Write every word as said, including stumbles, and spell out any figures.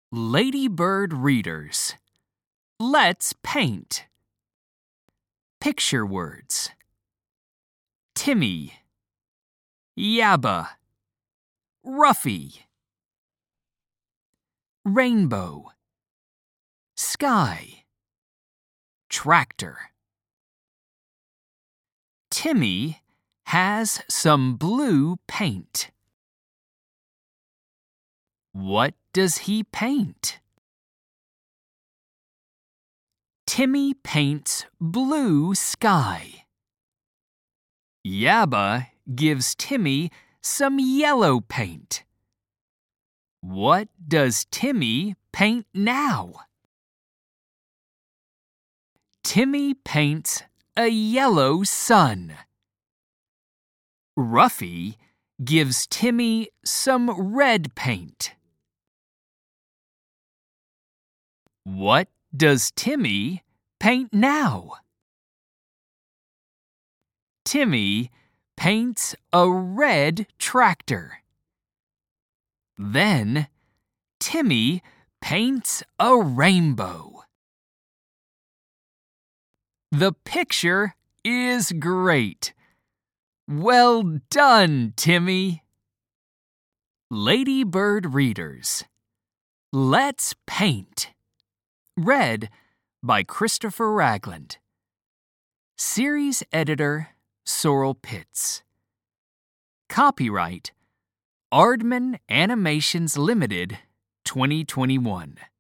Ladybird readers, let's paint. Picture words: Timmy, Yabba, Ruffy. Rainbow, sky, tractor. Timmy has some blue paint. What does he paint? Timmy paints blue sky. Yabba gives Timmy some yellow paint. What does Timmy paint now? Timmy paints a yellow sun. Ruffy gives Timmy some red paint. What does Timmy paint now? Timmy paints a red tractor. Then, Timmy paints a rainbow. The picture is great. Well done, Timmy. Ladybird readers, let's paint. Read by Christopher Ragland. Series editor, Sorrel Pitts. Copyright, Aardman Animations Limited, twenty twenty-one.